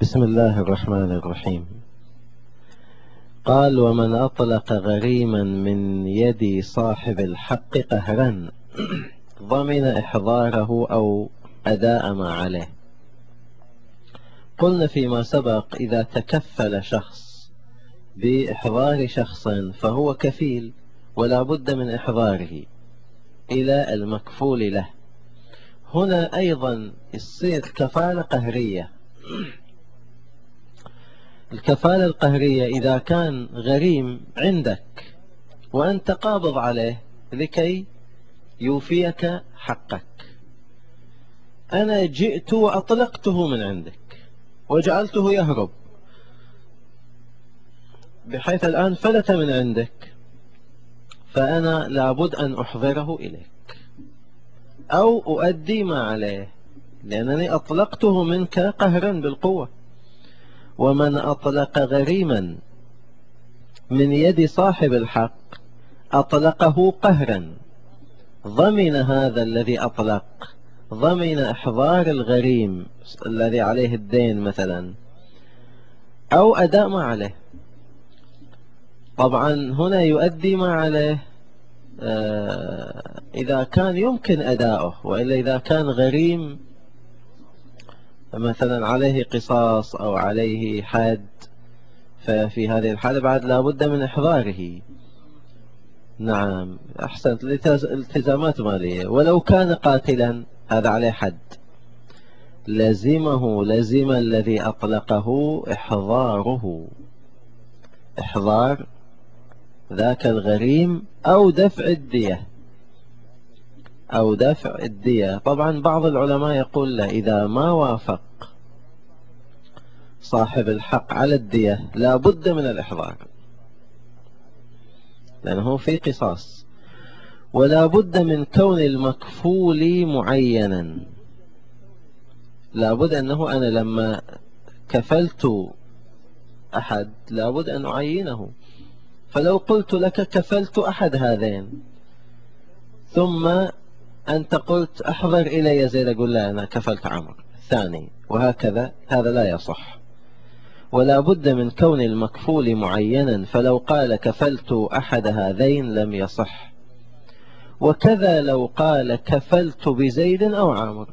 بسم الله الرحمن الرحيم. قال: ومن أطلق غريما من يد صاحب الحق قهرا ضمن إحضاره أو أداء ما عليه. قلنا فيما سبق: إذا تكفل شخص بإحضار شخص فهو كفيل ولا بد من إحضاره إلى المكفول له. هنا أيضا يصير كفالة قهرية. الكفالة القهرية إذا كان غريم عندك وأنت قابض عليه لكي يوفيك حقك، أنا جئت وأطلقته من عندك وجعلته يهرب بحيث الآن فلت من عندك، فأنا لابد أن أحضره إليك أو أؤدي ما عليه، لأنني أطلقته منك قهرا بالقوة. ومن أطلق غريما من يد صاحب الحق أطلقه قهرا، ضمن هذا الذي أطلق، ضمن إحضار الغريم الذي عليه الدين مثلا أو أداء ما عليه. طبعا هنا يؤدي ما عليه إذا كان يمكن أداؤه، وإلا إذا كان غريم مثلا عليه قصاص أو عليه حد، ففي هذه الحالة بعد لا بد من إحضاره. نعم أحسنت، التزامات مالية. ولو كان قاتلا هذا عليه حد، لزم الذي أطلقه إحضاره، إحضار ذاك الغريم أو دفع الدية، أو دفع الدية. طبعا بعض العلماء يقول له إذا ما وافق صاحب الحق على الدية لا بد من الإحضار، لأنه في قصاص. ولا بد من كون المكفول معينا، لا بد أنه أنا لما كفلت أحد لا بد أن أعينه. فلو قلت لك كفلت أحد هذين ثم أنت قلت أحضر إلي زيد، أقول لا أنا كفلت عمرو الثاني، وهكذا، هذا لا يصح. ولا بد من كون المكفول معينا، فلو قال كفلت أحد هذين لم يصح. وكذا لو قال كفلت بزيد أو عمرو،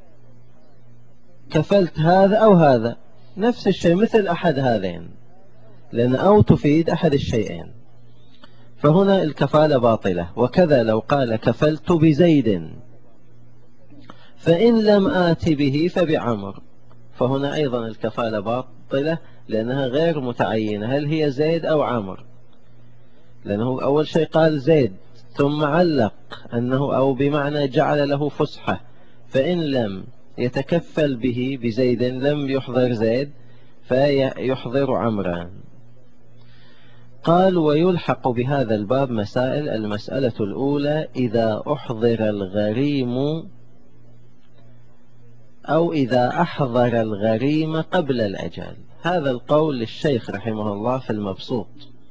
كفلت هذا أو هذا، نفس الشيء مثل أحد هذين، لأن أو تفيد أحد الشيئين، فهنا الكفالة باطلة. وكذا لو قال كفلت بزيد فإن لم آت به فبعمر، فهنا أيضا الكفالة باطلة لأنها غير متعينة، هل هي زيد أو عمر؟ لأنه أول شيء قال زيد ثم علق أنه أو بمعنى جعل له فسحة، فإن لم يتكفل به بزيد لم يحضر زيد فيحضر عمران. قال: ويلحق بهذا الباب مسائل. المسألة الأولى: إذا أحضر الغريم أو إذا أحضر الغريم قبل الأجل. هذا القول للشيخ رحمه الله في المبسوط.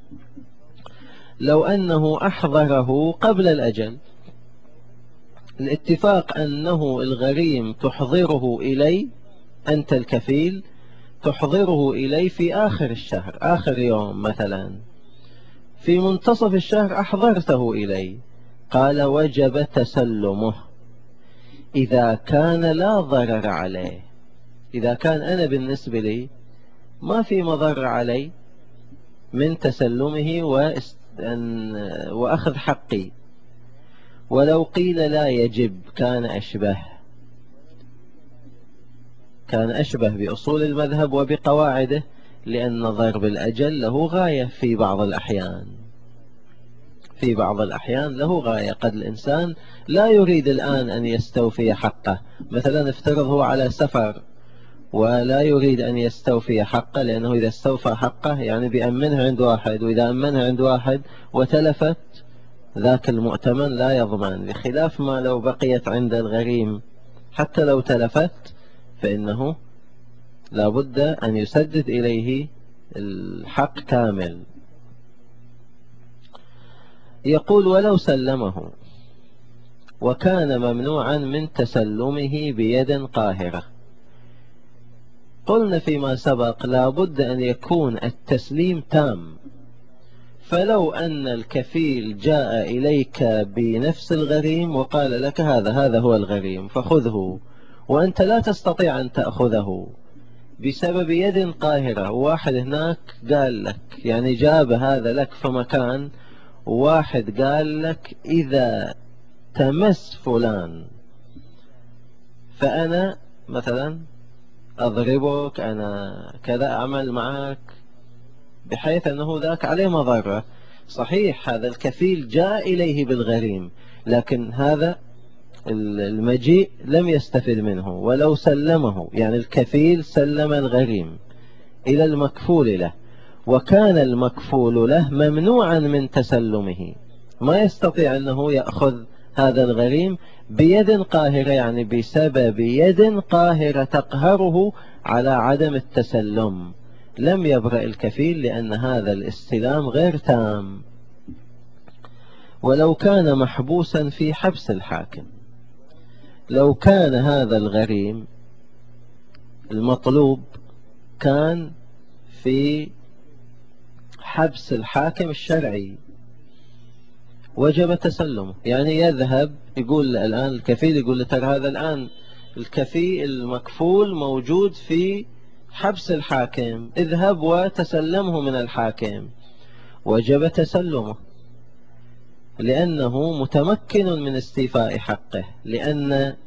لو أنه أحضره قبل الأجل، الاتفاق أنه الغريم تحضره إلي، أنت الكفيل تحضره إلي في آخر الشهر، آخر يوم مثلا، في منتصف الشهر أحضرته إلي، قال: وجب تسلمه إذا كان لا ضرر عليه. إذا كان أنا بالنسبة لي ما في مضر علي من تسلمه وأخذ حقي. ولو قيل لا يجب كان أشبه بأصول المذهب وبقواعده، لأن ضرب الأجل له غاية في بعض الأحيان، في بعض الأحيان له غاية. قد الإنسان لا يريد الآن أن يستوفي حقه، مثلا افترض هو على سفر ولا يريد أن يستوفي حقه، لأنه إذا استوفى حقه يعني بيأمنها عند واحد، وإذا أمنها عند واحد وتلفت ذاك المؤتمن لا يضمن، بخلاف ما لو بقيت عند الغريم حتى لو تلفت فإنه لا بد أن يسدد إليه الحق كامل. يقول: ولو سلمه وكان ممنوعا من تسلمه بيد قاهرة. قلنا فيما سبق لا بد أن يكون التسليم تام. فلو أن الكفيل جاء إليك بنفس الغريم وقال لك هذا هو الغريم فخذه، وأنت لا تستطيع أن تأخذه بسبب يد قاهرة، واحد هناك قال لك يعني جاب هذا لك في مكان، واحد قال لك إذا تمس فلان فأنا مثلا أضربك، أنا كذا أعمل معك، بحيث أنه ذاك عليه مضرة. صحيح هذا الكفيل جاء إليه بالغريم، لكن هذا المجيء لم يستفد منه ولو سلمه، يعني الكفيل سلم الغريم إلى المكفول له، وكان المكفول له ممنوعا من تسلمه، ما يستطيع أنه يأخذ هذا الغريم بيد قاهرة، يعني بسبب يد قاهرة تقهره على عدم التسلم. لم يبرأ الكفيل لأن هذا الاستلام غير تام. ولو كان محبوسا في حبس الحاكم، لو كان هذا الغريم المطلوب كان في حبس الحاكم الشرعي وجب تسلمه، يعني يذهب يقول الآن الكفيل يقول له ترى هذا الآن الكفيل المكفول موجود في حبس الحاكم، اذهب وتسلمه من الحاكم، وجب تسلمه لأنه متمكن من استيفاء حقه، لأن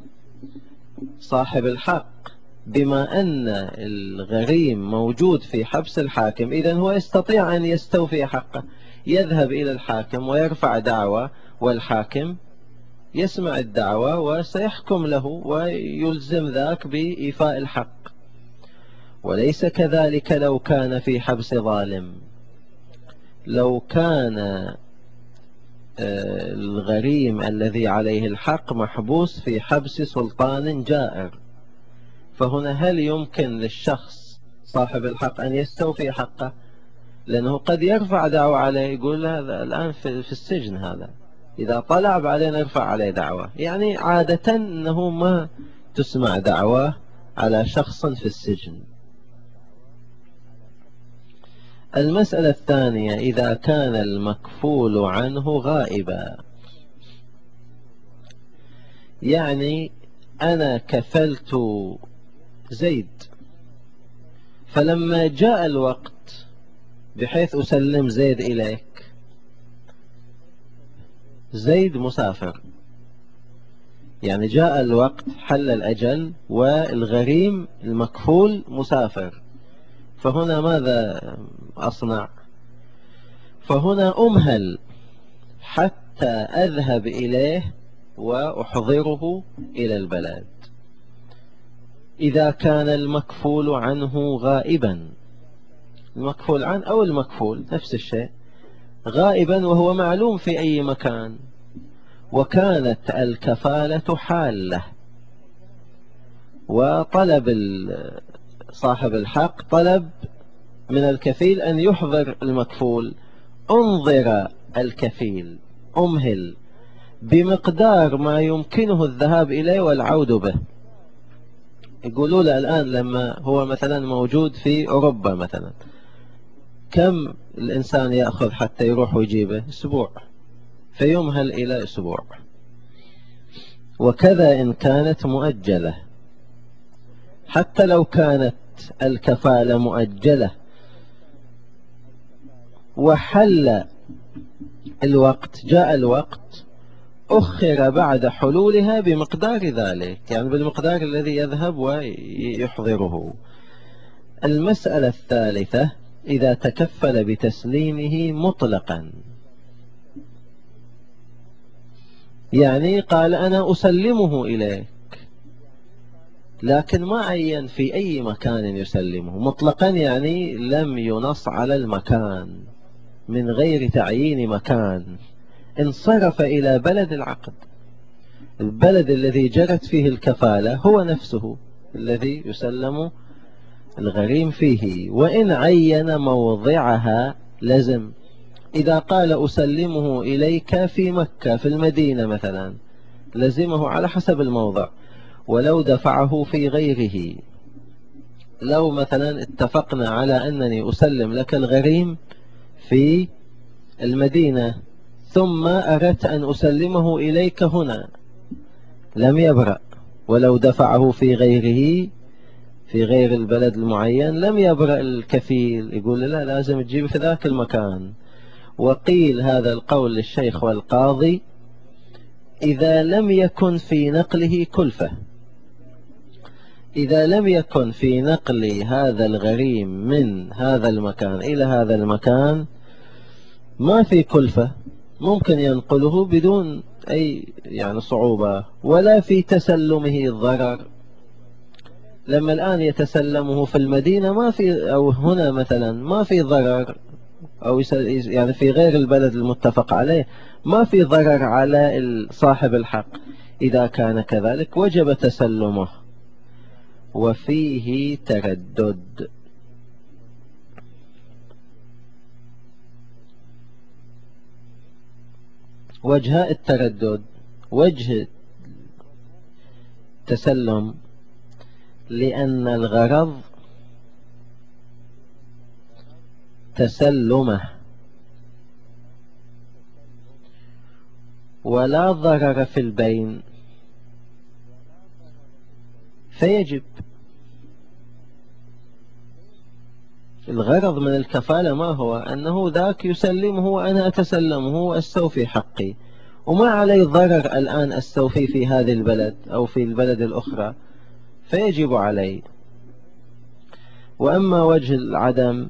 صاحب الحق بما أن الغريم موجود في حبس الحاكم إذن هو يستطيع أن يستوفي حقه، يذهب إلى الحاكم ويرفع دعوة، والحاكم يسمع الدعوة وسيحكم له ويلزم ذاك بإيفاء الحق. وليس كذلك لو كان في حبس ظالم، لو كان الغريم الذي عليه الحق محبوس في حبس سلطان جائر، فهنا هل يمكن للشخص صاحب الحق أن يستوفي حقه؟ لأنه قد يرفع دعوة عليه، يقول هذا الآن في السجن، هذا إذا طلع بعدين يرفع عليه دعوة، يعني عادة أنه ما تسمع دعوة على شخص في السجن. المسألة الثانية إذا كان المكفول عنه غائبا، يعني أنا كفلت زيد، فلما جاء الوقت بحيث أسلم زيد إليك، زيد مسافر، يعني جاء الوقت حل الأجل والغريم المكفول مسافر، فهنا ماذا أصنع؟ فهنا أمهل حتى أذهب إليه وأحضره إلى البلد. إذا كان المكفول عنه غائبا، المكفول عنه أو المكفول نفس الشيء، غائبا وهو معلوم في أي مكان، وكانت الكفالة حالة، وطلب صاحب الحق طلب من الكفيل أن يحضر المكفول، انظر الكفيل أمهل بمقدار ما يمكنه الذهاب إليه والعود به. يقولوا له الآن لما هو مثلا موجود في أوروبا مثلا، كم الإنسان يأخذ حتى يروح ويجيبه؟ أسبوع، فيمهل إلى أسبوع. وكذا إن كانت مؤجلة، حتى لو كانت الكفالة مؤجلة وحل الوقت، جاء الوقت، أخر بعد حلولها بمقدار ذلك، يعني بالمقدار الذي يذهب ويحضره. المسألة الثالثة إذا تكفل بتسليمه مطلقا، يعني قال أنا أسلمه إليك، لكن ما عين في أي مكان يسلمه مطلقا، يعني لم ينص على المكان، من غير تعيين مكان، انصرف إلى بلد العقد، البلد الذي جرت فيه الكفالة هو نفسه الذي يسلم الغريم فيه، وإن عين موضعها لزم. إذا قال أسلمه إليك في مكة في المدينة مثلا، لزمه على حسب الموضع، ولو دفعه في غيره لو مثلا اتفقنا على أنني أسلم لك الغريم في المدينة ثم أردت أن أسلمه إليك هنا، لم يبرأ. ولو دفعه في غيره في غير البلد المعين لم يبرأ الكفيل، يقول لا لازم تجيب في ذاك المكان. وقيل هذا القول للشيخ والقاضي إذا لم يكن في نقله كلفة. إذا لم يكن في نقل هذا الغريم من هذا المكان إلى هذا المكان ما في كلفة، ممكن ينقله بدون أي يعني صعوبة، ولا في تسلمه الضرر. لما الآن يتسلمه في المدينة ما في، أو هنا مثلا ما في ضرر، أو يعني في غير البلد المتفق عليه ما في ضرر على صاحب الحق. إذا كان كذلك وجب تسلمه. وفيه تردد. وجهاء التردد: وجه تسلم لأن الغرض تسلمه ولا ضرر في البين فيجب. الغرض من الكفالة ما هو؟ أنه ذاك يسلمه وأنا أتسلمه وأستوفي حقي، وما علي ضرر الآن أستوفي في هذه البلد أو في البلد الأخرى، فيجب علي. وأما وجه العدم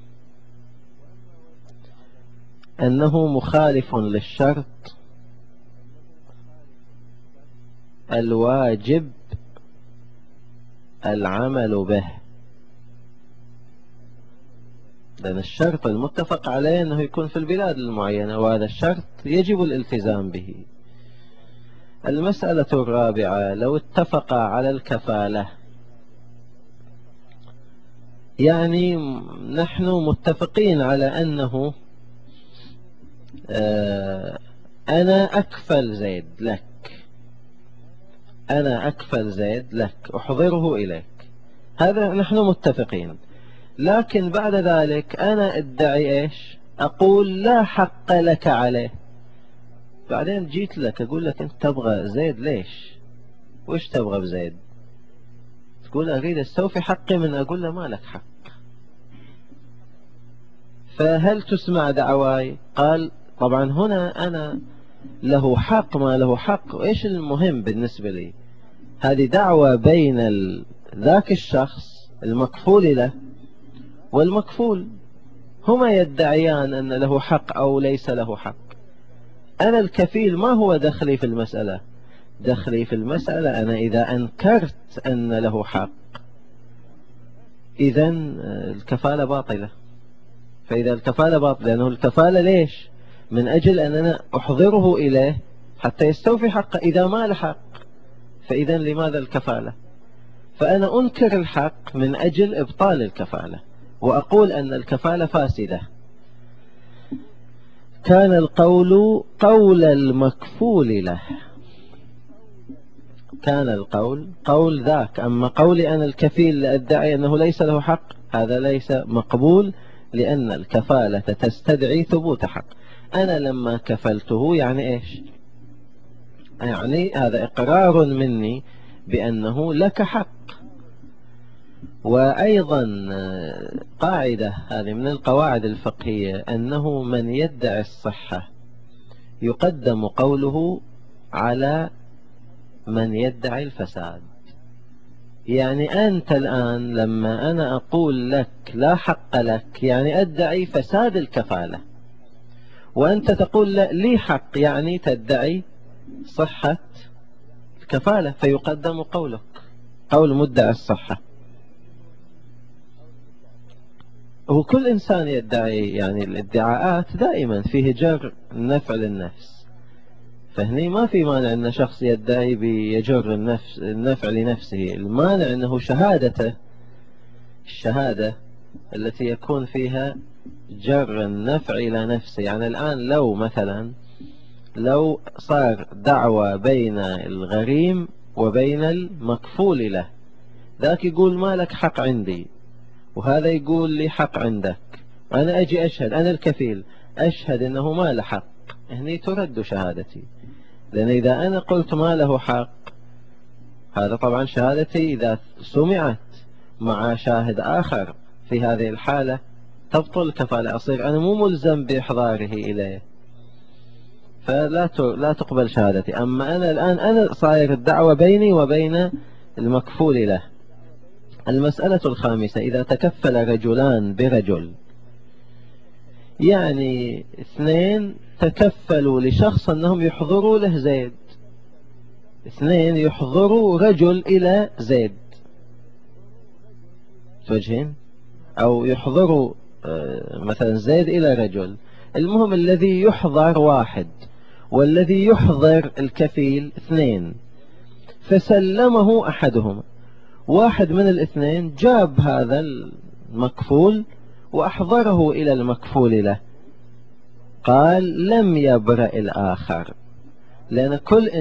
أنه مخالف للشرط الواجب العمل به، لأن الشرط المتفق عليه أنه يكون في البلاد المعينة، وهذا الشرط يجب الالتزام به. المسألة الرابعة: لو اتفق على الكفالة، يعني نحن متفقين على أنه أنا أكفل زيد لك، أنا أكفل زيد لك أحضره إليك، هذا نحن متفقين. لكن بعد ذلك أنا أدعي إيش؟ أقول لا حق لك عليه. بعدين جيت لك أقول لك أنت تبغى زيد ليش؟ وإيش تبغى بزيد؟ تقول أريد أستوفي حقي من، أقول له ما لك حق. فهل تسمع دعواي؟ قال طبعا هنا أنا له حق ما له حق، وإيش المهم بالنسبة لي؟ هذه دعوة بين ذاك الشخص المكفول له والمكفول، هما يدعيان أن له حق أو ليس له حق. أنا الكفيل ما هو دخلي في المسألة؟ دخلي في المسألة أنا إذا أنكرت أن له حق إذن الكفالة باطلة. فإذا الكفالة باطلة، لأنه الكفالة ليش؟ من أجل أن أنا أحضره إليه حتى يستوفي حقه، إذا ما لحق فإذا لماذا الكفالة؟ فأنا أنكر الحق من أجل إبطال الكفالة، وأقول أن الكفالة فاسدة. كان القول قول المكفول له، كان القول قول ذاك. أما قولي أنا الكفيل لأدعي أنه ليس له حق، هذا ليس مقبول، لأن الكفالة تستدعي ثبوت حق. أنا لما كفلته يعني إيش؟ يعني هذا إقرار مني بأنه لك حق. وأيضا قاعدة هذه من القواعد الفقهية، أنه من يدعي الصحة يقدم قوله على من يدعي الفساد. يعني أنت الآن لما أنا أقول لك لا حق لك يعني أدعي فساد الكفالة، وأنت تقول لا لي حق يعني تدعي صحة الكفالة، فيقدم قولك، قول مدعي الصحة. وكل إنسان يدعي، يعني الادعاءات دائما فيه جر النفع للنفس، فهني ما في مانع أن شخص يدعي بيجر النفع لنفسه. المانع أنه شهادته، الشهادة التي يكون فيها جر النفع إلى نفسه. يعني الآن لو مثلا لو صار دعوة بين الغريم وبين المكفول له، ذاك يقول ما لك حق عندي، وهذا يقول لي حق عندك، وأنا أجي أشهد، أنا الكفيل أشهد أنه ما له حق، هني ترد شهادتي. لأن إذا أنا قلت ما له حق، هذا طبعا شهادتي إذا سمعت مع شاهد آخر في هذه الحالة تبطل الكفالة، أصير أنا مو ملزم بإحضاره إليه، لا تقبل شهادتي. أما أنا الآن أنا صاير الدعوة بيني وبين المكفول له. المسألة الخامسة: إذا تكفل رجلان برجل، يعني اثنين تكفلوا لشخص أنهم يحضروا له زيد، اثنين يحضروا رجل إلى زيد، توجهين، أو يحضروا مثلا زيد إلى رجل، المهم الذي يحضر واحد والذي يحضر الكفيل اثنين، فسلمه أحدهما، واحد من الاثنين جاب هذا المكفول وأحضره إلى المكفول له، قال لم يبرأ الآخر، لأن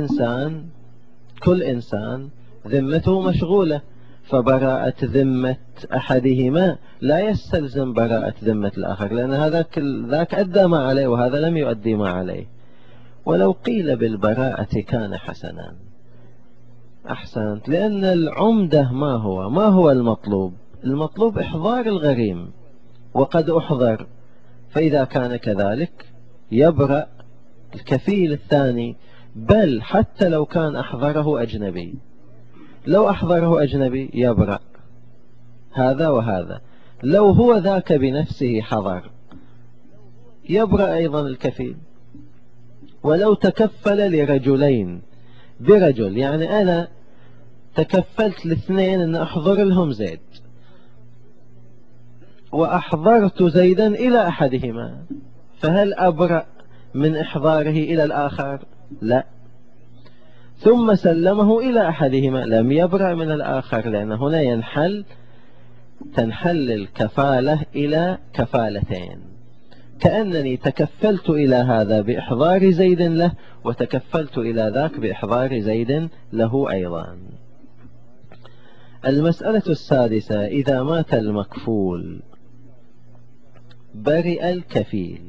كل إنسان ذمته مشغولة، فبراءة ذمة أحدهما لا يستلزم براءة ذمة الآخر، لأن ذاك أدى ما عليه وهذا لم يؤدي ما عليه. ولو قيل بالبراءة كان حسنا. أحسنت، لأن العمدة ما هو المطلوب؟ المطلوب إحضار الغريم، وقد أحضر، فإذا كان كذلك يبرأ الكفيل الثاني، بل حتى لو كان أحضره أجنبي، لو أحضره أجنبي يبرأ هذا وهذا، لو هو ذاك بنفسه حضر يبرأ أيضا الكفيل. ولو تكفل لرجلين برجل، يعني أنا تكفلت لاثنين أن أحضر لهم زيد، وأحضرت زيدا إلى أحدهما، فهل أبرأ من إحضاره إلى الآخر؟ لا. ثم سلمه إلى أحدهما، لم يبرأ من الآخر، لأن هنا تنحل الكفالة إلى كفالتين، كأنني تكفلت إلى هذا بإحضار زيد له، وتكفلت إلى ذاك بإحضار زيد له أيضا. المسألة السادسة: إذا مات المكفول برئ الكفيل.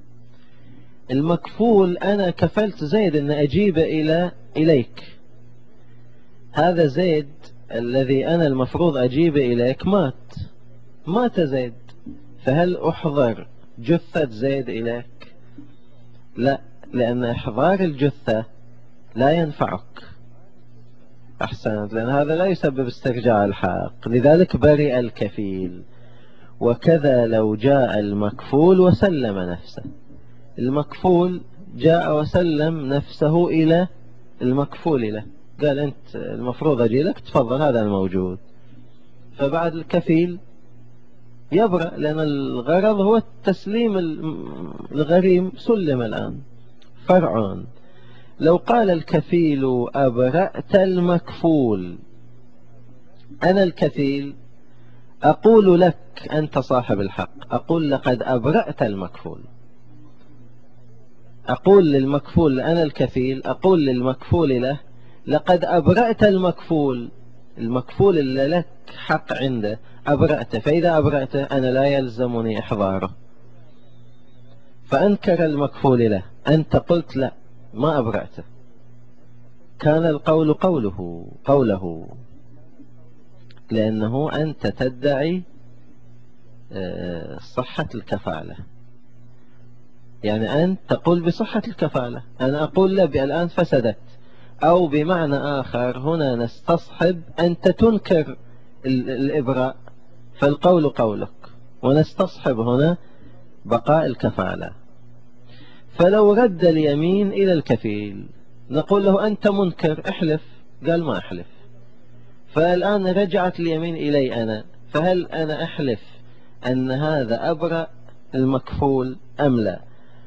المكفول أنا كفلت زيد أن أجيب إليك، هذا زيد الذي أنا المفروض أجيب إليك مات زيد، فهل أحضر جثة زيد إليك؟ لا، لأن إحضار الجثة لا ينفعك. أحسنت، لأن هذا لا يسبب استرجاع الحق، لذلك برئ الكفيل. وكذا لو جاء المكفول وسلم نفسه، المكفول جاء وسلم نفسه إلى المكفول له، قال أنت المفروض أجي لك، تفضل هذا الموجود، فبعد الكفيل يبرأ، لأن الغرض هو تسليم الغريم، سلم الآن. فرع: لو قال الكفيل أبرأت المكفول، أنا الكفيل أقول لك أنت صاحب الحق، أقول لقد أبرأت المكفول، أقول للمكفول، أنا الكفيل أقول للمكفول له لقد أبرأت المكفول، المكفول اللي لك حق عنده أبرأته، فإذا أبرأته أنا لا يلزمني إحضاره. فأنكر المكفول له، أنت قلت لا ما أبرأته، كان القول قوله، لأنه أنت تدعي صحة الكفالة، يعني أنت تقول بصحة الكفالة، أنا أقول لا الآن فسدت، أو بمعنى آخر هنا نستصحب أنت تنكر الإبراء، فالقول قولك، ونستصحب هنا بقاء الكفالة. فلو رد اليمين إلى الكفيل نقول له أنت منكر، احلف، قال ما أحلف، فالآن رجعت اليمين إلي أنا، فهل أنا أحلف أن هذا أبرأ المكفول أم لا؟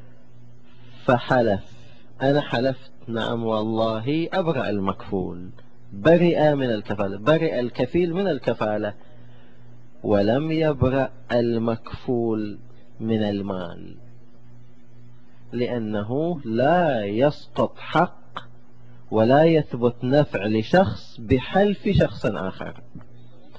فحلف، أنا حلفت نعم والله أبرأ المكفول، برئ من الكفالة، برئ الكفيل من الكفالة، ولم يبرأ المكفول من المال، لأنه لا يسقط حق ولا يثبت نفع لشخص بحلف شخص آخر.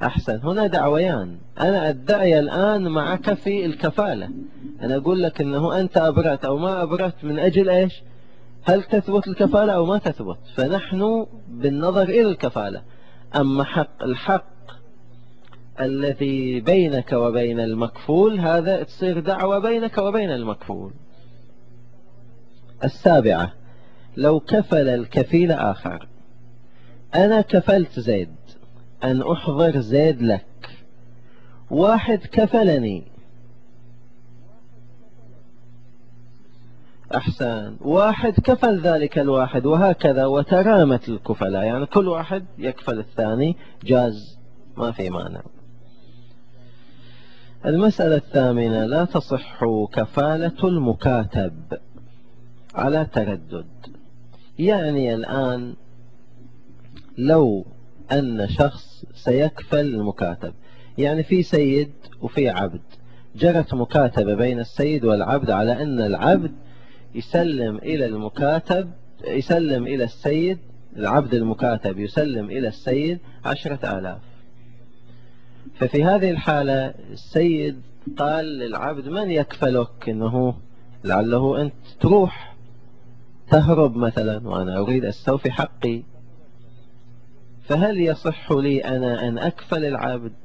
أحسن، هنا دعويان. أنا أدعي الآن معك في الكفالة، أنا أقول لك أنه أنت أبرأت أو ما أبرأت من أجل إيش؟ هل تثبت الكفالة أو ما تثبت؟ فنحن بالنظر إلى الكفالة. أما الحق الذي بينك وبين المكفول هذا تصير دعوة بينك وبين المكفول. 7، لو كفل الكفيل آخر، أنا كفلت زيد أن أحضر زيد لك، واحد كفلني، أحسن، واحد كفل ذلك الواحد، وهكذا وترامت الكفلاء، يعني كل واحد يكفل الثاني، جاز، ما في مانع. المسألة 8، لا تصح كفالة المكاتب على تردد. يعني الآن لو أن شخص سيكفل المكاتب، يعني في سيد وفي عبد، جرت مكاتبة بين السيد والعبد على أن العبد يسلم إلى المكاتب، يسلم إلى السيد، العبد المكاتب يسلم إلى السيد 10,000. ففي هذه الحالة السيد قال للعبد من يكفلك، إنه لعله أنت تروح تهرب مثلا وأنا أريد أستوفي حقي، فهل يصح لي أنا أن أكفل العبد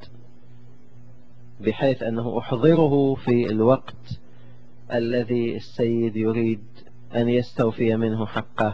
بحيث أنه أحضره في الوقت الذي السيد يريد أن يستوفي منه حقه؟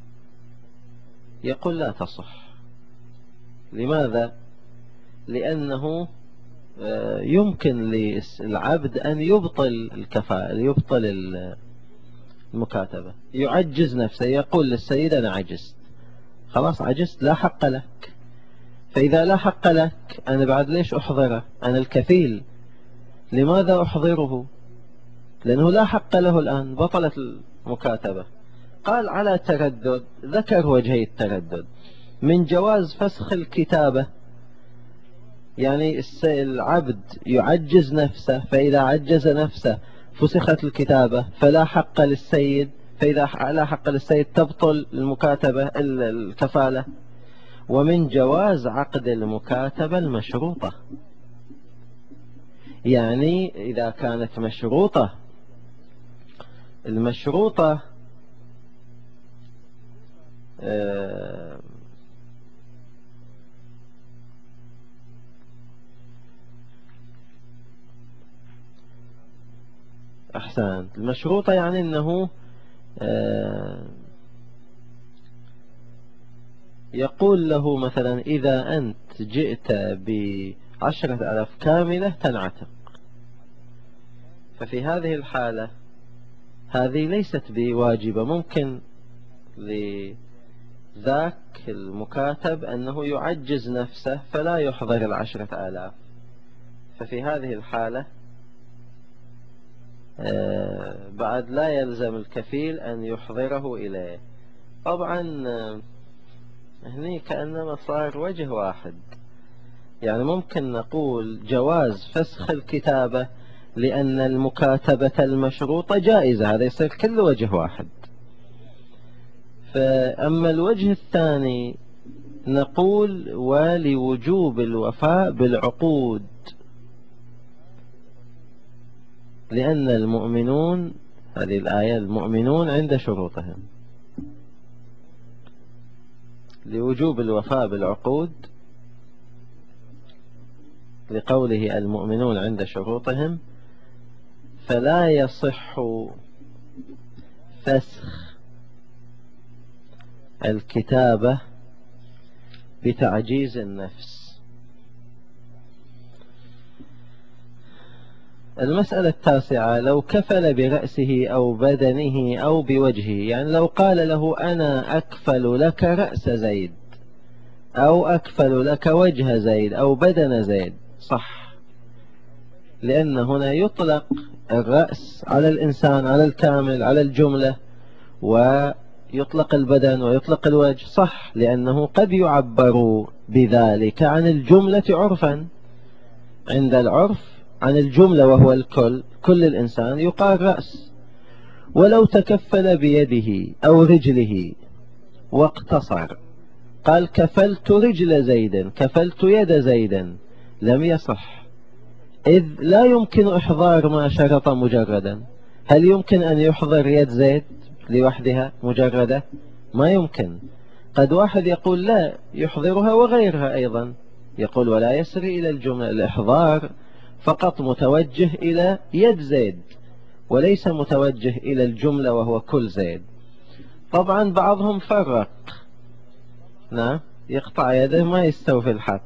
يقول لا تصح. لماذا؟ لأنه يمكن للعبد أن يبطل الكفاءة، يبطل المكاتبة، يعجز نفسه، يقول للسيد أنا عجزت، خلاص عجزت، لا حق لك. فإذا لا حق لك أنا بعد ليش أحضره؟ أنا الكفيل، لماذا أحضره؟ لأنه لا حق له الآن، بطلت المكاتبة. قال على تردد، ذكر وجهي التردد: من جواز فسخ الكتابة، يعني العبد يعجز نفسه، فإذا عجز نفسه فسخت الكتابة فلا حق للسيد، فإذا لا حق للسيد تبطل المكاتبة الكفالة. ومن جواز عقد المكاتبة المشروطة، يعني إذا كانت مشروطة، المشروطة أحسن، المشروطة يعني أنه يقول له مثلا إذا أنت جئت ب10,000 كاملة تنعتق. ففي هذه الحالة هذه ليست بواجبة، ممكن لذاك المكاتب أنه يعجز نفسه فلا يحضر 10,000. ففي هذه الحالة بعد لا يلزم الكفيل أن يحضره إليه. طبعا هني كأنما صار وجه واحد، يعني ممكن نقول جواز فسخ الكتابة لأن المكاتبة المشروطة جائزة، هذا يصير كل وجه واحد. فأما الوجه الثاني نقول ولوجوب الوفاء بالعقود، لأن المؤمنون، هذه الآية، المؤمنون عند شروطهم، لوجوب الوفاء بالعقود، لقوله المؤمنون عند شروطهم، فلا يصح فسخ الكتابة بتعجيز النفس. المسألة 9، لو كفل برأسه أو بدنه أو بوجهه، يعني لو قال له أنا أكفل لك رأس زيد أو أكفل لك وجه زيد أو بدن زيد، صح، لأن هنا يطلق الرأس على الإنسان، على الكامل، على الجملة، ويطلق البدن ويطلق الوجه، صح، لأنه قد يعبر بذلك عن الجملة عرفا، عند العرف عن الجملة وهو الكل، كل الإنسان يقال رأس. ولو تكفل بيده أو رجله واقتصر، قال كفلت رجل زيد، كفلت يد زيد، لم يصح، إذ لا يمكن إحضار ما شرط مجردا. هل يمكن أن يحضر يد زيد لوحدها مجردة؟ ما يمكن. قد واحد يقول لا يحضرها وغيرها أيضا، يقول ولا يسري إلى الجملة. الإحضار فقط متوجه إلى يد زيد وليس متوجه إلى الجملة وهو كل زيد. طبعا بعضهم فرق، نعم، يقطع يده ما يستوفي الحق.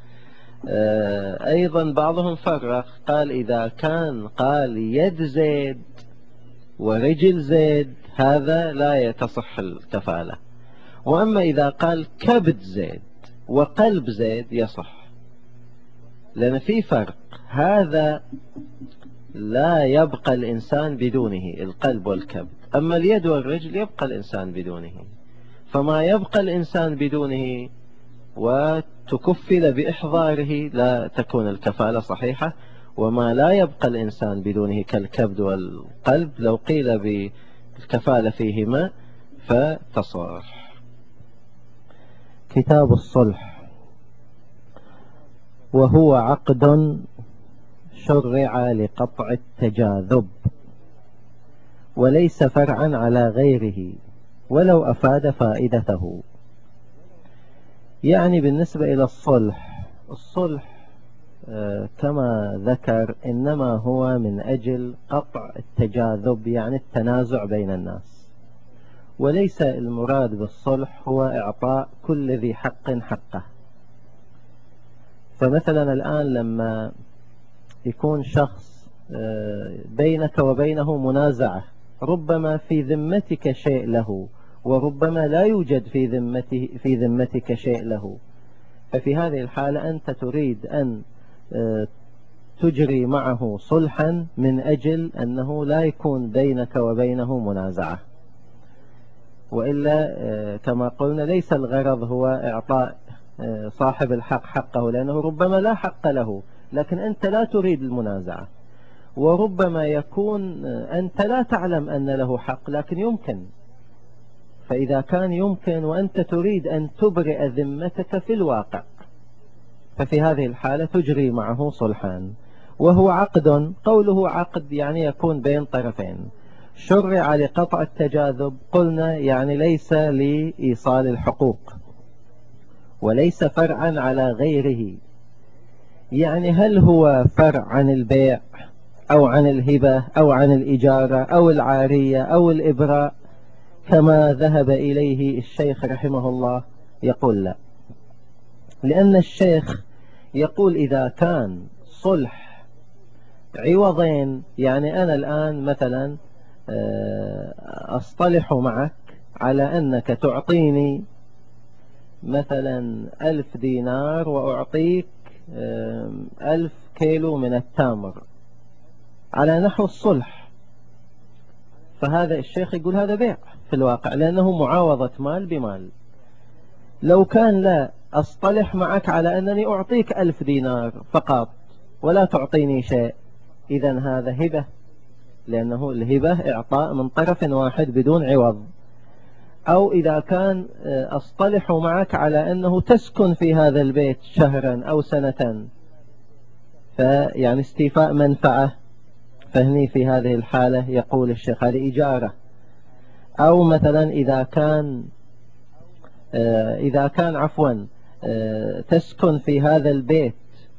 أيضا بعضهم فرق، قال إذا كان قال يد زيد ورجل زيد هذا لا تصح الكفالة، وأما إذا قال كبد زيد وقلب زيد يصح، لأن في فرق. هذا لا يبقى الإنسان بدونه، القلب والكبد، أما اليد والرجل يبقى الإنسان بدونه. فما يبقى الإنسان بدونه وتكفل بإحضاره لا تكون الكفالة صحيحة، وما لا يبقى الإنسان بدونه كالكبد والقلب لو قيل بالكفالة فيهما فتصح. كتاب الصلح، وهو عقد شرع لقطع التجاذب وليس فرعا على غيره ولو أفاد فائدته. يعني بالنسبة إلى الصلح كما ذكر إنما هو من أجل قطع التجاذب، يعني التنازع بين الناس، وليس المراد بالصلح هو إعطاء كل ذي حق حقه. فمثلا الآن لما يكون شخص بينك وبينه منازعة، ربما في ذمتك شيء له وربما لا يوجد في ذمتك شيء له، ففي هذه الحالة أنت تريد أن تجري معه صلحا من أجل أنه لا يكون بينك وبينه منازعة. وإلا كما قلنا ليس الغرض هو إعطاء صاحب الحق حقه، لأنه ربما لا حق له، لكن أنت لا تريد المنازعة. وربما يكون أنت لا تعلم أن له حق لكن يمكن، فإذا كان يمكن وأنت تريد أن تبرئ ذمتك في الواقع، ففي هذه الحالة تجري معه صلحان. وهو عقد، قوله عقد يعني يكون بين طرفين. شرع لقطع التجاذب، قلنا يعني ليس لإيصال الحقوق وليس فرعا على غيره. يعني هل هو فرع عن البيع أو عن الهبة أو عن الإجارة أو العارية أو الإبراء كما ذهب إليه الشيخ رحمه الله؟ يقول لا، لأن الشيخ يقول إذا كان صلح عوضين، يعني أنا الآن مثلا أصطلح معك على أنك تعطيني مثلا 1000 دينار وأعطيك 1000 كيلو من التمر على نحو الصلح، فهذا الشيخ يقول هذا بيع في الواقع، لأنه معاوضة مال بمال. لو كان لا أصطلح معك على أنني أعطيك 1000 دينار فقط ولا تعطيني شيء، إذن هذا هبة، لأنه الهبة إعطاء من طرف واحد بدون عوض. أو إذا كان أصطلح معك على أنه تسكن في هذا البيت شهرا أو سنة، فيعني استيفاء منفعة، فهني في هذه الحالة يقول الشيخ هذه إجارة. أو مثلا إذا كان عفوا تسكن في هذا البيت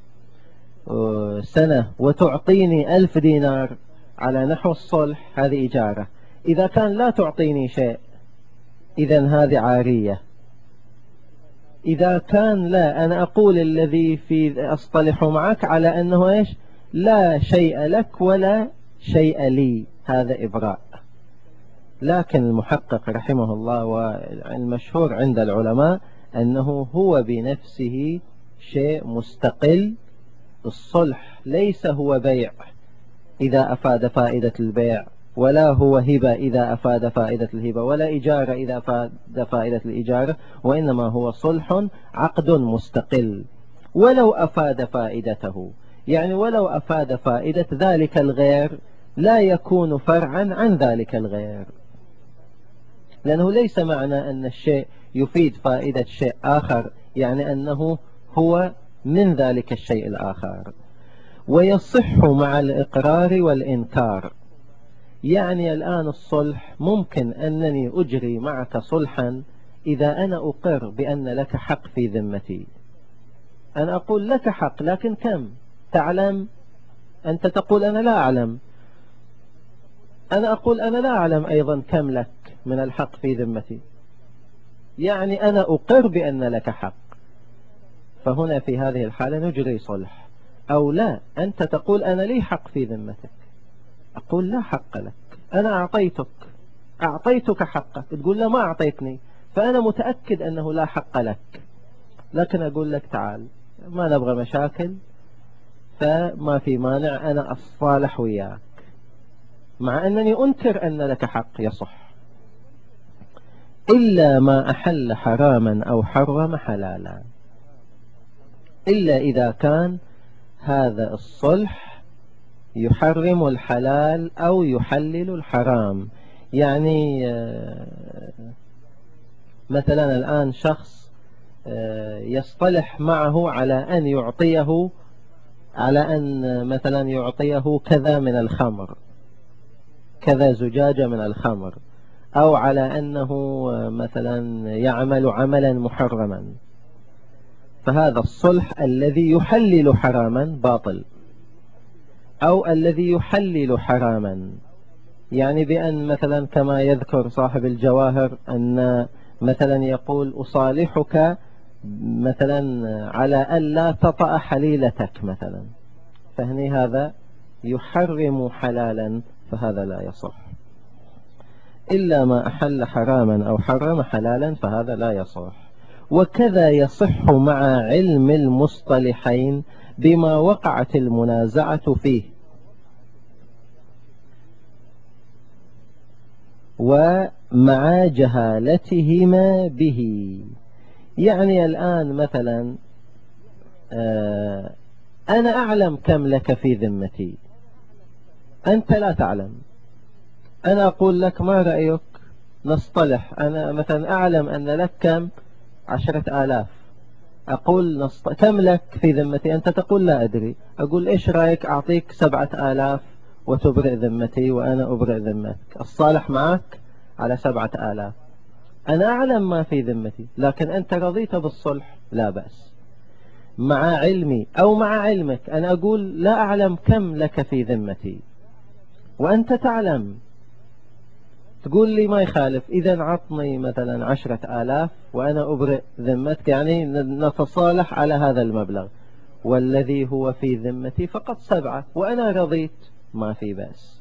سنة وتعطيني 1000 دينار على نحو الصلح، هذه إجارة. إذا كان لا تعطيني شيء إذن هذه عارية. إذا كان لا، أنا أقول الذي في أصطلح معك على أنه إيش؟ لا شيء لك ولا شيء لي، هذا إبراء. لكن المحقق رحمه الله والمشهور عند العلماء أنه هو بنفسه شيء مستقل. الصلح ليس هو بيع إذا أفاد فائدة البيع، ولا هو هبة إذا أفاد فائدة الهبة، ولا إجارة إذا أفاد فائدة الإجارة، وإنما هو صلح عقد مستقل ولو أفاد فائدته. يعني ولو أفاد فائدة ذلك الغير لا يكون فرعا عن ذلك الغير، لأنه ليس معنى أن الشيء يفيد فائدة شيء آخر يعني أنه هو من ذلك الشيء الآخر. ويصح مع الإقرار والإنكار. يعني الآن الصلح ممكن أنني أجري معك صلحا إذا أنا أقر بأن لك حق في ذمتي. أنا أقول لك حق، لكن كم؟ تعلم؟ أنت تقول أنا لا أعلم. أنا أقول أنا لا أعلم أيضا كم لك من الحق في ذمتي. يعني أنا أقر بأن لك حق، فهنا في هذه الحالة نجري صلح. أو لا، أنت تقول أنا لي حق في ذمتك، أقول لا حق لك، أنا أعطيتك حقك، تقول لا ما أعطيتني، فأنا متأكد أنه لا حق لك، لكن أقول لك تعال ما نبغى مشاكل، فما في مانع أنا أصالح وياك مع أنني أنكر أن لك حق. يصح. إلا ما أحل حراما أو حرم حلالا، إلا إذا كان هذا الصلح يحرم الحلال أو يحلل الحرام. يعني مثلا الآن شخص يصطلح معه على أن يعطيه، على أن مثلا يعطيه كذا من الخمر، كذا زجاجة من الخمر، أو على أنه مثلا يعمل عملا محرما، فهذا الصلح الذي يحلل حراما باطل، أو الذي يحلل حراما، يعني بأن مثلا كما يذكر صاحب الجواهر أن مثلا يقول أصالحك مثلا على أن لا تطأ حليلتك مثلا، فهني هذا يحرم حلالا، فهذا لا يصح. إلا ما أحل حراما أو حرم حلالا فهذا لا يصح. وكذا يصح مع علم المصطلحين بما وقعت المنازعة فيه، ومع جهالتهما به. يعني الآن مثلا أنا أعلم كم لك في ذمتي، أنت لا تعلم. أنا أقول لك ما رأيك نصطلح، أنا مثلا أعلم أن لك كم 10,000، أقول كم لك في ذمتي، أنت تقول لا أدري، أقول إيش رأيك أعطيك 7,000 وتبرئ ذمتي وأنا أبرئ ذمتك، الصالح معك على 7,000. أنا أعلم ما في ذمتي، لكن أنت رضيت بالصلح، لا بأس. مع علمي أو مع علمك، أنا أقول لا أعلم كم لك في ذمتي وأنت تعلم، تقول لي ما يخالف، إذا عطني مثلا 10,000 وأنا أبرئ ذمتك، يعني نتصالح على هذا المبلغ، والذي هو في ذمتي فقط 7 وأنا رضيت، ما في بأس.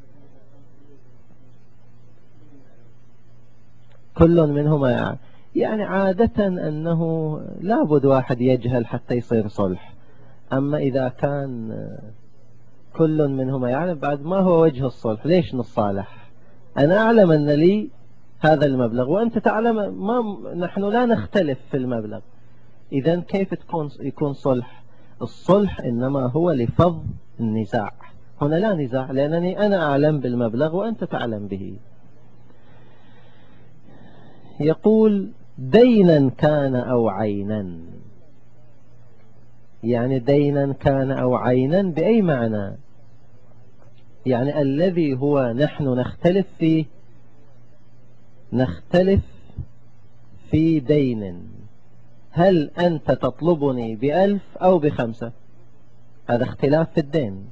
كل منهما يعني عادة أنه لابد واحد يجهل حتى يصير صلح، أما إذا كان كل منهما يعني بعد ما هو وجه الصلح، ليش نصالح؟ أنا أعلم أن لي هذا المبلغ وأنت تعلم، ما نحن لا نختلف في المبلغ، إذا كيف يكون صلح؟ الصلح إنما هو لفض النزاع، هنا لا نزاع، لأنني أنا أعلم بالمبلغ وأنت تعلم به. يقول دينا كان أو عينا، يعني دينا كان أو عينا بأي معنى؟ يعني الذي هو نحن نختلف في دين، هل أنت تطلبني ب1,000 أو ب5؟ هذا اختلاف في الدين.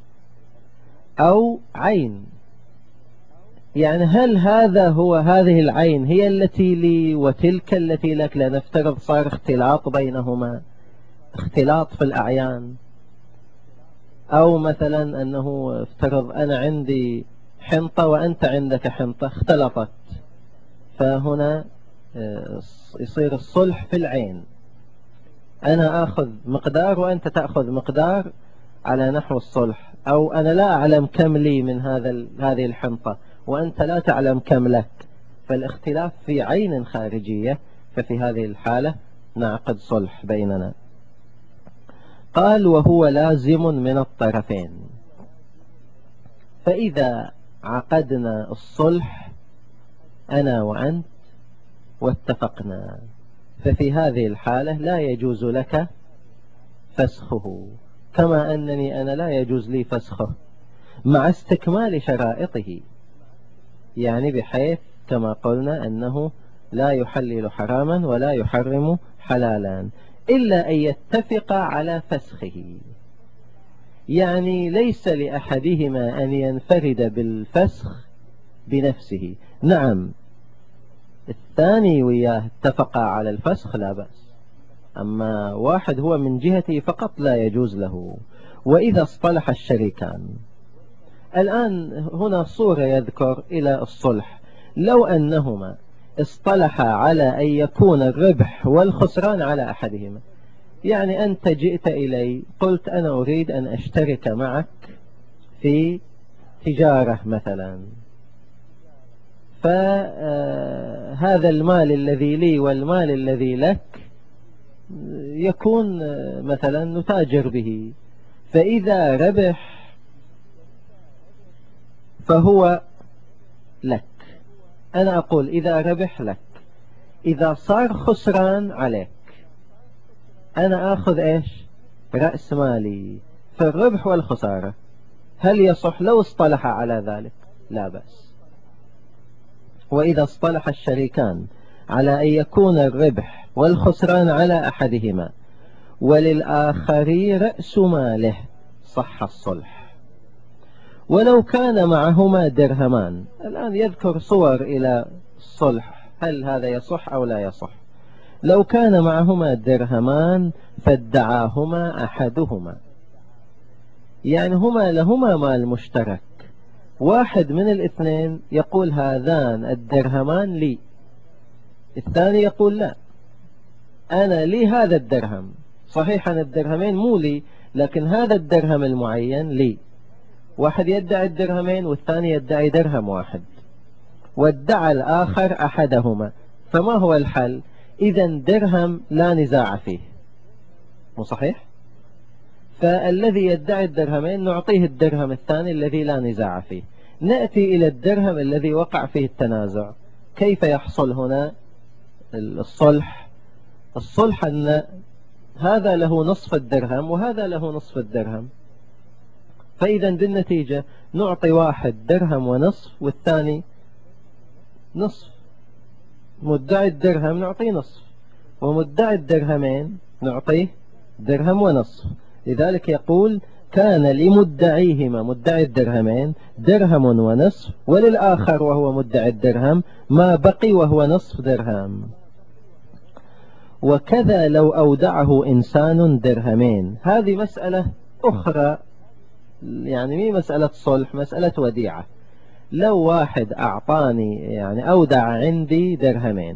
أو عين، يعني هل هذه العين هي التي لي وتلك التي لك؟ لا نفترض صار اختلاط بينهما، اختلاط في الأعيان. أو مثلا أنه افترض أنا عندي حنطة وأنت عندك حنطة، اختلطت، فهنا يصير الصلح في العين، أنا أخذ مقدار وأنت تأخذ مقدار على نحو الصلح. أو أنا لا أعلم كم لي من هذه الحنطة وأنت لا تعلم كم لك، فالاختلاف في عين خارجية، ففي هذه الحالة نعقد صلح بيننا. قال وهو لازم من الطرفين، فإذا عقدنا الصلح أنا وأنت واتفقنا، ففي هذه الحالة لا يجوز لك فسخه، كما أنني أنا لا يجوز لي فسخه مع استكمال شرائطه، يعني بحيث كما قلنا أنه لا يحلل حراما ولا يحرم حلالا إلا أن يتفق على فسخه. يعني ليس لأحدهما أن ينفرد بالفسخ بنفسه. نعم الثاني وياه اتفقا على الفسخ لا بأس، أما واحد هو من جهته فقط لا يجوز له. وإذا اصطلح الشريكان، الآن هنا صورة يذكر إلى الصلح، لو أنهما اصطلحا على أن يكون الربح والخسران على أحدهما، يعني أنت جئت إلي قلت أنا أريد أن أشترك معك في تجارة مثلا، فهذا المال الذي لي والمال الذي لك يكون مثلا نتاجر به، فإذا ربح فهو لك، أنا أقول إذا ربح لك، إذا صار خسران عليك، أنا أخذ إيش؟ رأس مالي في الربح والخسارة. هل يصح لو اصطلح على ذلك؟ لا بأس. وإذا اصطلح الشريكان على أن يكون الربح والخسران على أحدهما وللآخر رأس ماله صح الصلح. ولو كان معهما درهمان، الآن يذكر صور إلى الصلح، هل هذا يصح أو لا يصح؟ لو كان معهما درهمان فادعاهما أحدهما، يعني هما لهما مال مشترك، واحد من الاثنين يقول هذان الدرهمان لي، الثاني يقول لا أنا لي هذا الدرهم، صحيح أن الدرهمين مو لي لكن هذا الدرهم المعين لي. واحد يدعي الدرهمين والثاني يدعي درهم واحد، وادعى الآخر أحدهما، فما هو الحل؟ إذا درهم لا نزاع فيه، مو صحيح؟ فالذي يدعي الدرهمين نعطيه الدرهم الثاني الذي لا نزاع فيه. نأتي إلى الدرهم الذي وقع فيه التنازع، كيف يحصل هنا الصلح؟ الصلح أن هذا له نصف الدرهم وهذا له نصف الدرهم، فإذا بالنتيجة نعطي واحد درهم ونصف والثاني نصف. مدعي الدرهم نعطيه نصف، ومدعي الدرهمين نعطيه درهم ونصف. لذلك يقول كان لمدعيهما مدعي الدرهمين درهم ونصف، وللآخر وهو مدعي الدرهم ما بقي وهو نصف درهم. وكذا لو أودعه إنسان درهمين، هذه مسألة أخرى، يعني مي مسألة صلح، مسألة وديعة. لو واحد أعطاني يعني أودع عندي درهمين،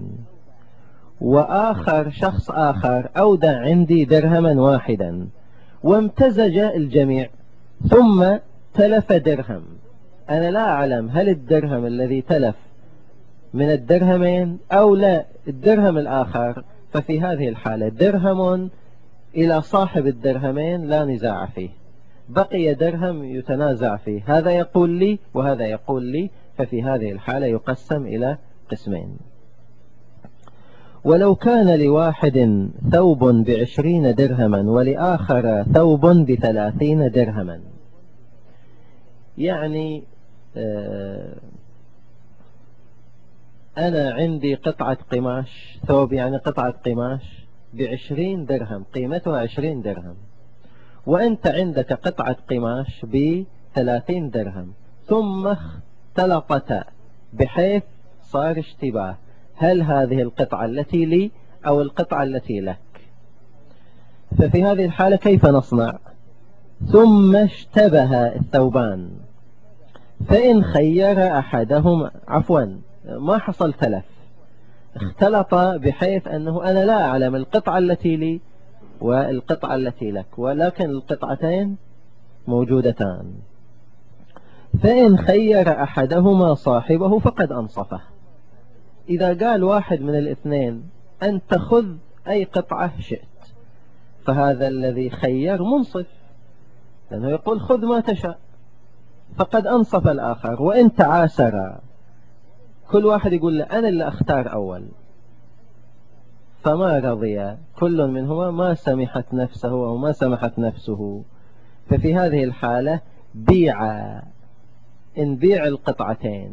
وآخر شخص آخر أودع عندي درهما واحدا، وامتزج الجميع ثم تلف درهم، أنا لا أعلم هل الدرهم الذي تلف من الدرهمين أو لا الدرهم الآخر، ففي هذه الحالة درهم إلى صاحب الدرهمين لا نزاع فيه، بقي درهم يتنازع فيه، هذا يقول لي وهذا يقول لي، ففي هذه الحالة يقسم إلى قسمين. ولو كان لواحد ثوب ب20 درهما ولآخر ثوب ب30 درهما، يعني أنا عندي قطعة قماش، ثوب يعني قطعة قماش ب20 درهم، قيمتها 20 درهم، وأنت عندك قطعة قماش ب30 درهم، ثم اختلطتا بحيث صار اشتباه، هل هذه القطعة التي لي أو القطعة التي لك؟ ففي هذه الحالة كيف نصنع؟ ثم اشتبه الثوبان، فإن خير أحدهم، عفوا ما حصل تلف، اختلط بحيث أنه أنا لا أعلم القطعة التي لي والقطعة التي لك، ولكن القطعتين موجودتان، فإن خير أحدهما صاحبه فقد أنصفه. إذا قال واحد من الاثنين أنت خذ أي قطعة شئت، فهذا الذي خير منصف، لأنه يقول خذ ما تشاء، فقد أنصف الآخر. وإن تعاسر كل واحد يقول له أنا اللي أختار أول، فما رضي كل منهما ما سمحت نفسه أو ما سمحت نفسه، ففي هذه الحالة نبيع القطعتين.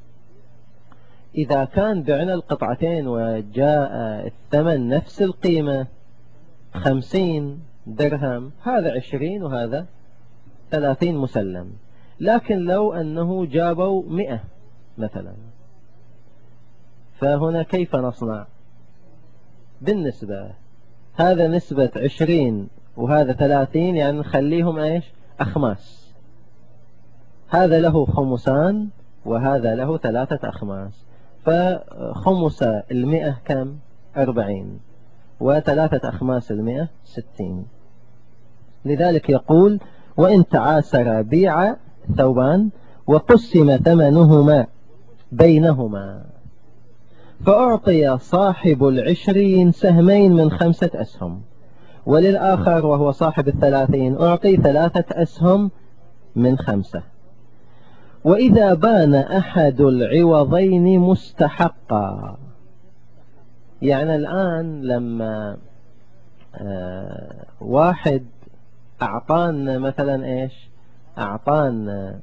إذا كان بعنا القطعتين وجاء الثمن نفس القيمة 50 درهم، هذا 20 وهذا 30 مسلم. لكن لو أنه جابوا 100 مثلا، فهنا كيف نصنع؟ بالنسبة هذا نسبة 20 وهذا 30، يعني نخليهم ايش؟ أخماس. هذا له خمسان وهذا له 3 أخماس، فخمس 100 كم؟ 40، و3 أخماس 100 60. لذلك يقول: وإن تعاسر بيع ثوبان وقسم ثمنهما بينهما، فأعطي صاحب 20 سهمين من 5 أسهم، وللآخر وهو صاحب 30 أعطي 3 أسهم من 5. وإذا بان أحد العوضين مستحقا، يعني الآن لما واحد أعطانا مثلا إيش؟ أعطانا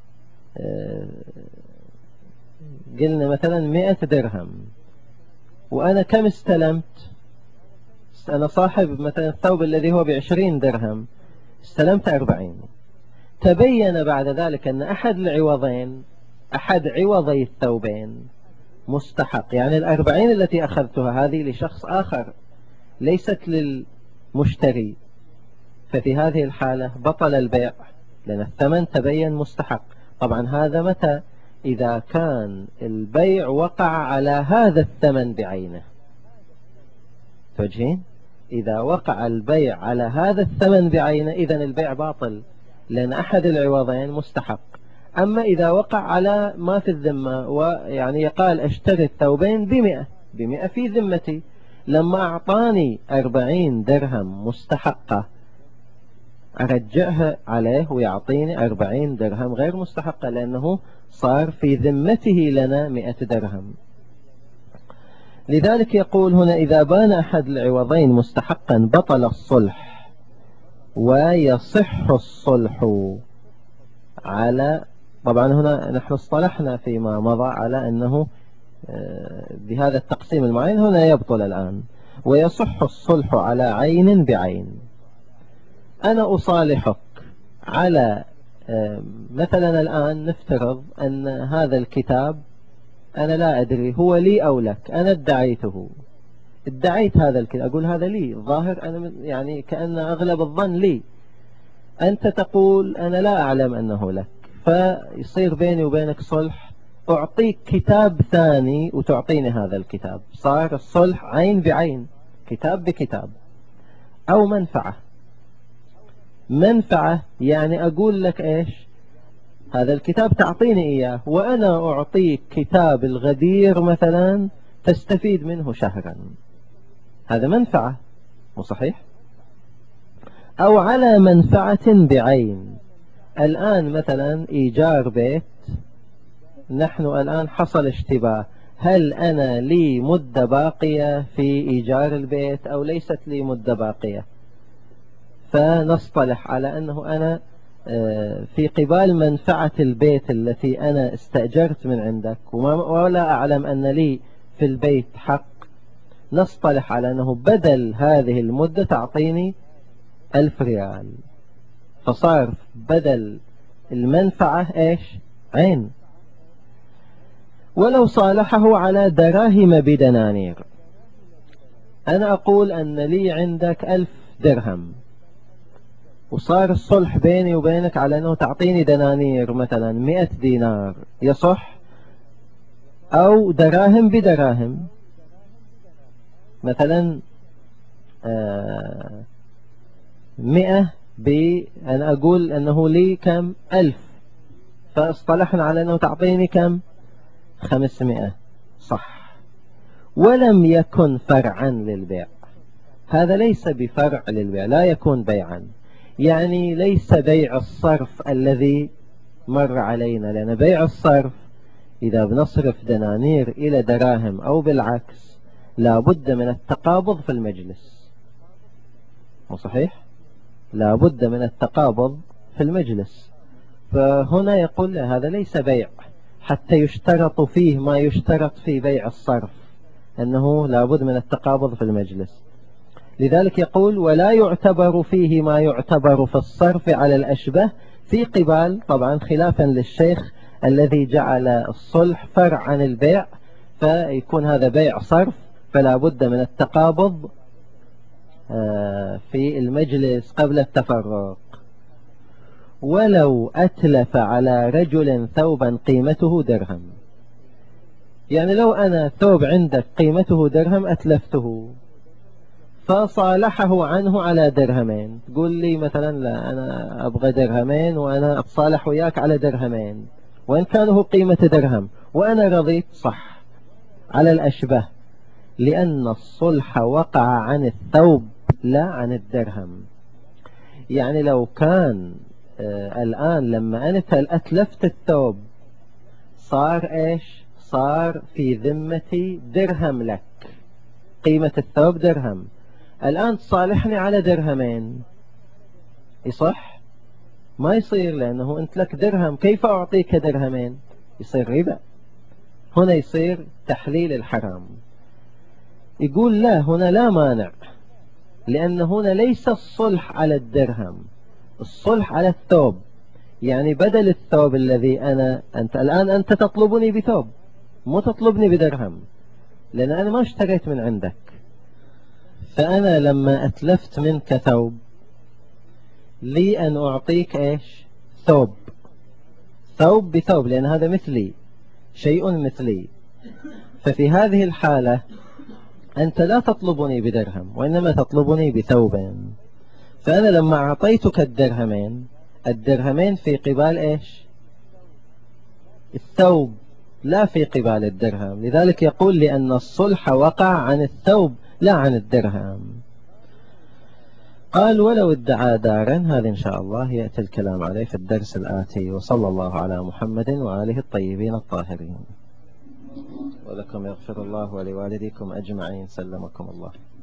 قلنا مثلا 100 درهم، وأنا كم استلمت؟ أنا صاحب مثلا الثوب الذي هو ب20 درهم، استلمت 40. تبين بعد ذلك أن أحد عوضي الثوبين مستحق، يعني 40 التي أخذتها هذه لشخص آخر ليست للمشتري، ففي هذه الحالة بطل البيع لأن الثمن تبين مستحق. طبعا هذا متى؟ إذا كان البيع وقع على هذا الثمن بعينه. توجهين؟ إذا وقع البيع على هذا الثمن بعينه إذن البيع باطل، لأن أحد العوضين مستحق. أما إذا وقع على ما في الذمة، ويعني قال اشتري الثوبين ب100 في ذمتي، لما أعطاني 40 درهم مستحقة أرجعها عليه ويعطيني 40 درهم غير مستحقة، لأنه صار في ذمته لنا 100 درهم. لذلك يقول هنا: إذا بان أحد العوضين مستحقا بطل الصلح، ويصح الصلح على، طبعا هنا نحن اصطلحنا فيما مضى على أنه بهذا التقسيم المعين، هنا يبطل الآن: ويصح الصلح على عين بعين. أنا أصالحك على مثلا الآن نفترض أن هذا الكتاب أنا لا أدري هو لي أو لك، أنا ادعيت هذا الكتاب، أقول هذا لي، الظاهر أنا يعني كأن أغلب الظن لي، أنت تقول أنا لا أعلم أنه لك، فيصير بيني وبينك صلح، أعطيك كتاب ثاني وتعطيني هذا الكتاب، صار الصلح عين بعين، كتاب بكتاب. أو منفعة يعني أقول لك إيش؟ هذا الكتاب تعطيني إياه، وأنا أعطيك كتاب الغدير مثلا تستفيد منه شهرا، هذا منفعة، وصحيح. أو على منفعة بعين، الآن مثلا إيجار بيت، نحن الآن حصل اشتباه، هل أنا لي مدة باقية في إيجار البيت أو ليست لي مدة باقية؟ فنصطلح على أنه أنا في قبال منفعة البيت التي أنا استأجرت من عندك ولا أعلم أن لي في البيت حق، نصطلح على أنه بدل هذه المدة تعطيني 1000 ريال، فصار بدل المنفعة إيش؟ عين. ولو صالحه على دراهم بدنانير، أنا أقول أن لي عندك 1000 درهم، وصار الصلح بيني وبينك على أنه تعطيني دنانير مثلا 100 دينار، يصح؟ أو دراهم بدراهم، مثلا 100 أنا أقول أنه لي كم؟ 1000، فاصطلحنا على أنه تعطيني كم؟ 500، صح. ولم يكن فرعا للبيع، هذا ليس بفرع للبيع، لا يكون بيعا، يعني ليس بيع الصرف الذي مر علينا، لأن بيع الصرف إذا بنصرف دنانير إلى دراهم أو بالعكس لا بد من التقابض في المجلس. مو صحيح؟ لا بد من التقابض في المجلس. فهنا يقول هذا ليس بيع حتى يشترط فيه ما يشترط في بيع الصرف، أنه لا بد من التقابض في المجلس. لذلك يقول ولا يعتبر فيه ما يعتبر في الصرف على الأشبه في قبال، طبعا خلافا للشيخ الذي جعل الصلح فرع عن البيع، فيكون هذا بيع صرف فلا بد من التقابض في المجلس قبل التفرق. ولو أتلف على رجل ثوبا قيمته درهم، يعني لو أنا ثوب عندك قيمته درهم أتلفته فصالحه عنه على درهمين، تقول لي مثلا لا أنا أبغى درهمين وأنا أتصالح وياك على درهمين، وإن كانه قيمة درهم وأنا رضيت، صح على الأشبه، لأن الصلح وقع عن الثوب لا عن الدرهم. يعني لو كان الآن لما أنا أتلفت الثوب صار إيش؟ صار في ذمتي درهم لك، قيمة الثوب درهم، الآن تصالحني على درهمين، يصح؟ ما يصير، لأنه أنت لك درهم كيف أعطيك درهمين؟ يصير ربا، هنا يصير تحليل الحرام. يقول لا، هنا لا مانع، لأن هنا ليس الصلح على الدرهم، الصلح على الثوب. يعني بدل الثوب الذي أنت الآن أنت تطلبني بثوب، مو تطلبني بدرهم، لأن أنا ما اشتريت من عندك. فأنا لما أتلفت منك ثوب لي أن أعطيك إيش؟ ثوب، ثوب بثوب، لأن هذا مثلي، شيء مثلي. ففي هذه الحالة أنت لا تطلبني بدرهم وإنما تطلبني بثوب. فأنا لما أعطيتك الدرهمين، الدرهمين في قبال إيش؟ الثوب، لا في قبال الدرهم. لذلك يقول لأن الصلح وقع عن الثوب لا عن الدرهم. قال ولو ادعى دارا، هذا إن شاء الله يأتي الكلام عليه في الدرس الآتي. وصلى الله على محمد وآله الطيبين الطاهرين. ولكم يغفر الله ولوالديكم أجمعين، سلمكم الله.